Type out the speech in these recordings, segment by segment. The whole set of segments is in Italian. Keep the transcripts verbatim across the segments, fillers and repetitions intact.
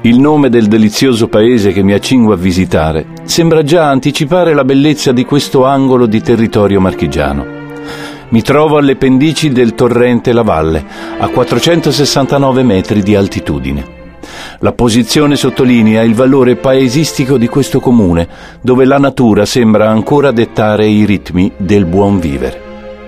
Il nome del delizioso paese che mi accingo a visitare sembra già anticipare la bellezza di questo angolo di territorio marchigiano. Mi trovo alle pendici del torrente La Valle, a quattrocentosessantanove metri di altitudine. La posizione sottolinea il valore paesistico di questo comune, dove la natura sembra ancora dettare i ritmi del buon vivere.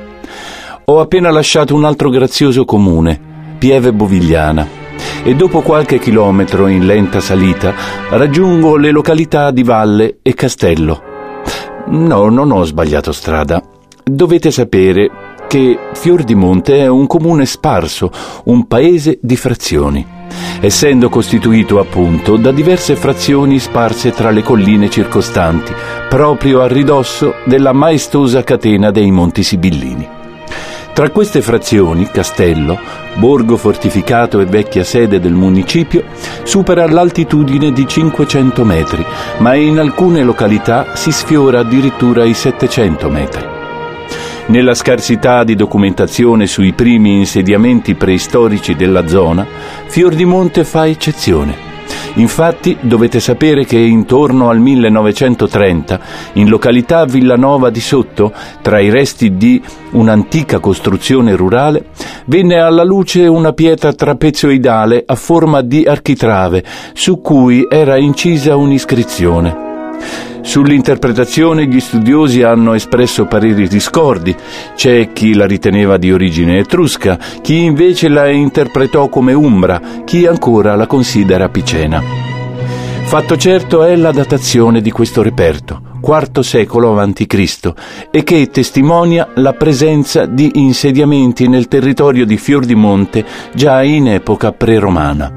Ho appena lasciato un altro grazioso comune, Pieve Bovigliana, e dopo qualche chilometro in lenta salita raggiungo le località di Valle e Castello. No, non ho sbagliato strada. Dovete sapere che Fiordimonte è un comune sparso, un paese di frazioni, essendo costituito appunto da diverse frazioni sparse tra le colline circostanti, proprio a ridosso della maestosa catena dei Monti Sibillini. Tra queste frazioni, Castello, borgo fortificato e vecchia sede del municipio, supera l'altitudine di cinquecento metri, ma in alcune località si sfiora addirittura i settecento metri. Nella scarsità di documentazione sui primi insediamenti preistorici della zona, Fiordimonte fa eccezione. Infatti dovete sapere che intorno al millenovecentotrenta, in località Villanova di Sotto, tra i resti di un'antica costruzione rurale, venne alla luce una pietra trapezoidale a forma di architrave, su cui era incisa un'iscrizione. Sull'interpretazione gli studiosi hanno espresso pareri discordi. C'è chi la riteneva di origine etrusca, chi invece la interpretò come umbra, chi ancora la considera picena. Fatto certo è la datazione di questo reperto, quarto secolo avanti Cristo, e che testimonia la presenza di insediamenti nel territorio di Fiordimonte già in epoca pre-romana.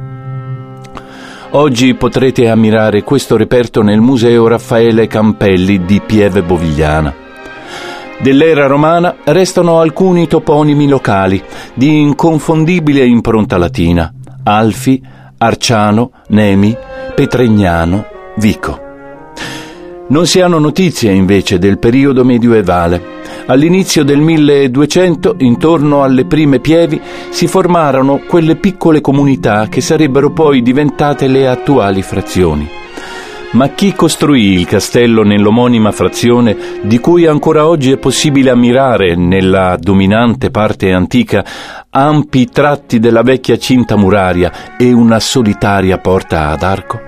Oggi potrete ammirare questo reperto nel Museo Raffaele Campelli di Pieve Bovigliana. Dell'era romana restano alcuni toponimi locali di inconfondibile impronta latina: Alfi, Arciano, Nemi, Petregnano, Vico. Non si hanno notizie invece del periodo medioevale. All'inizio del milleduecento, intorno alle prime Pievi, si formarono quelle piccole comunità che sarebbero poi diventate le attuali frazioni. Ma chi costruì il castello nell'omonima frazione, di cui ancora oggi è possibile ammirare, nella dominante parte antica, ampi tratti della vecchia cinta muraria e una solitaria porta ad arco?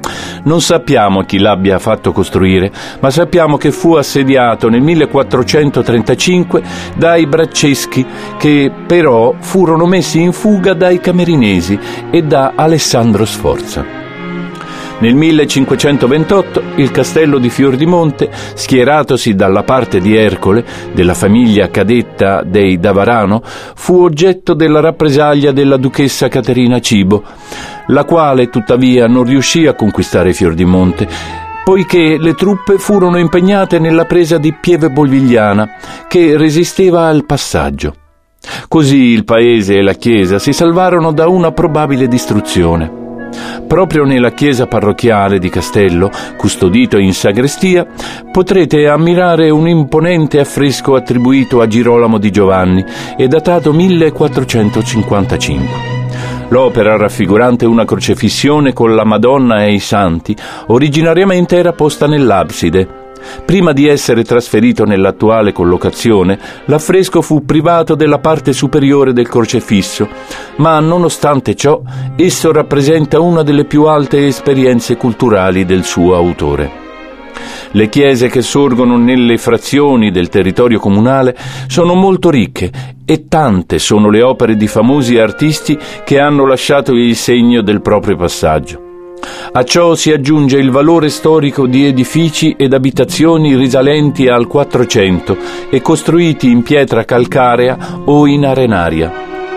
Non sappiamo chi l'abbia fatto costruire, ma sappiamo che fu assediato nel millequattrocentotrentacinque dai Bracceschi, che però furono messi in fuga dai Camerinesi e da Alessandro Sforza. Nel millecinquecentoventotto il castello di Fiordimonte, schieratosi dalla parte di Ercole, della famiglia cadetta dei Davarano, fu oggetto della rappresaglia della duchessa Caterina Cibo, la quale tuttavia non riuscì a conquistare Fiordimonte, poiché le truppe furono impegnate nella presa di Pieve Bovigliana, che resisteva al passaggio. Così il paese e la chiesa si salvarono da una probabile distruzione. Proprio nella chiesa parrocchiale di Castello, custodito in sagrestia, potrete ammirare un imponente affresco attribuito a Girolamo di Giovanni e datato millequattrocentocinquantacinque. L'opera, raffigurante una crocefissione con la Madonna e i Santi, originariamente era posta nell'abside. Prima di essere trasferito nell'attuale collocazione, l'affresco fu privato della parte superiore del crocefisso, ma nonostante ciò, esso rappresenta una delle più alte esperienze culturali del suo autore. Le chiese che sorgono nelle frazioni del territorio comunale sono molto ricche e tante sono le opere di famosi artisti che hanno lasciato il segno del proprio passaggio. A ciò si aggiunge il valore storico di edifici ed abitazioni risalenti al Quattrocento e costruiti in pietra calcarea o in arenaria.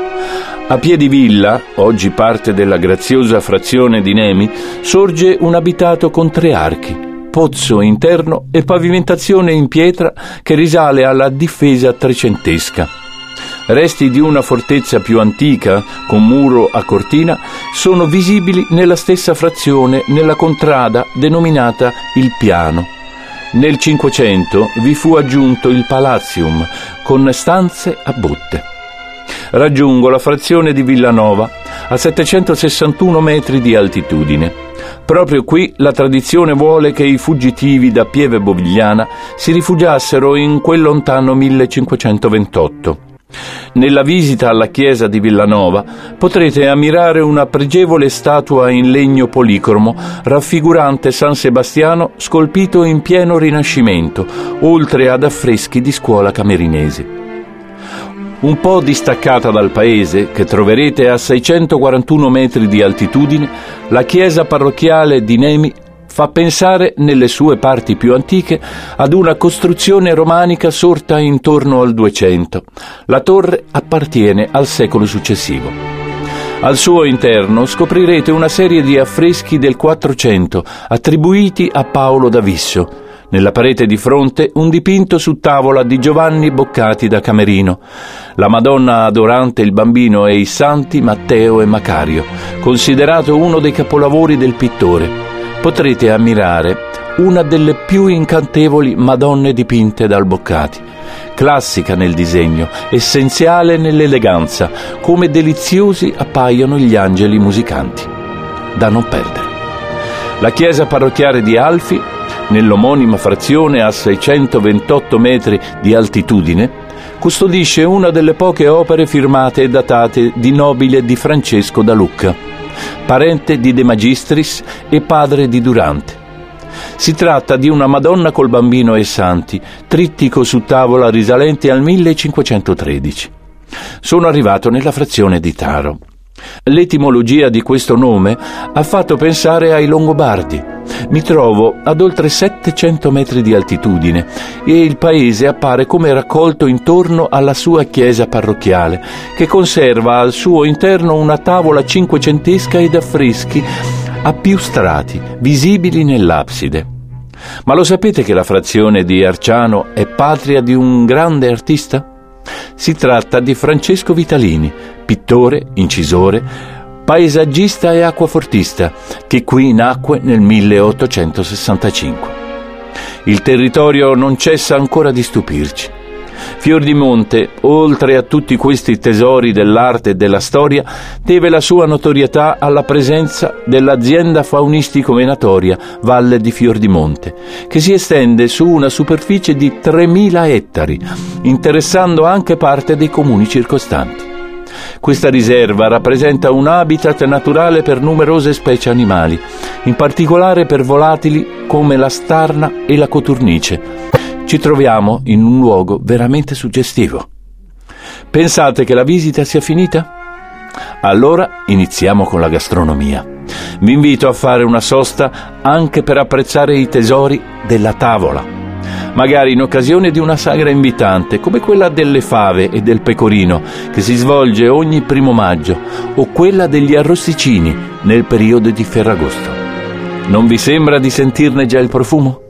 A Piedivilla, oggi parte della graziosa frazione di Nemi, sorge un abitato con tre archi, pozzo interno e pavimentazione in pietra che risale alla difesa trecentesca. Resti di una fortezza più antica, con muro a cortina, sono visibili nella stessa frazione nella contrada denominata Il Piano. Nel Cinquecento vi fu aggiunto il Palazium, con stanze a botte. Raggiungo la frazione di Villanova a settecentosessantuno metri di altitudine. Proprio qui la tradizione vuole che i fuggitivi da Pieve Bovigliana si rifugiassero in quel lontano millecinquecentoventotto. Nella visita alla chiesa di Villanova potrete ammirare una pregevole statua in legno policromo raffigurante San Sebastiano scolpito in pieno Rinascimento, oltre ad affreschi di scuola camerinese. Un po' distaccata dal paese, che troverete a seicentoquarantuno metri di altitudine, la chiesa parrocchiale di Nemi fa pensare, nelle sue parti più antiche, ad una costruzione romanica sorta intorno al duecento. La torre appartiene al secolo successivo. Al suo interno scoprirete una serie di affreschi del quattrocento attribuiti a Paolo da Visso. Nella parete di fronte un dipinto su tavola di Giovanni Boccati da Camerino, la Madonna adorante il Bambino e i santi Matteo e Macario, considerato uno dei capolavori del pittore. Potrete ammirare una delle più incantevoli Madonne dipinte dal Boccati, classica nel disegno, essenziale nell'eleganza, come deliziosi appaiono gli angeli musicanti. Da non perdere. La chiesa parrocchiale di Alfi, nell'omonima frazione a seicentoventotto metri di altitudine, custodisce una delle poche opere firmate e datate di nobile di Francesco da Lucca, parente di De Magistris e padre di Durante. Si tratta di una Madonna col Bambino e Santi, trittico su tavola risalente al millecinquecentotredici. Sono arrivato nella frazione di Taro. L'etimologia di questo nome ha fatto pensare ai Longobardi. Mi trovo ad oltre settecento metri di altitudine e il paese appare come raccolto intorno alla sua chiesa parrocchiale, che conserva al suo interno una tavola cinquecentesca ed affreschi a più strati, visibili nell'abside. Ma lo sapete che la frazione di Arciano è patria di un grande artista? Si tratta di Francesco Vitalini, pittore, incisore, paesaggista e acquafortista, che qui nacque nel milleottocentosessantacinque. Il territorio non cessa ancora di stupirci. Fiordimonte, oltre a tutti questi tesori dell'arte e della storia, deve la sua notorietà alla presenza dell'azienda faunistico-venatoria Valle di Fiordimonte, che si estende su una superficie di tremila ettari, interessando anche parte dei comuni circostanti. Questa riserva rappresenta un habitat naturale per numerose specie animali, in particolare per volatili come la starna e la coturnice. Ci troviamo in un luogo veramente suggestivo. Pensate che la visita sia finita? Allora iniziamo con la gastronomia. Vi invito a fare una sosta anche per apprezzare i tesori della tavola, magari in occasione di una sagra invitante come quella delle fave e del pecorino che si svolge ogni primo maggio, o quella degli arrosticini nel periodo di Ferragosto. Non vi sembra di sentirne già il profumo?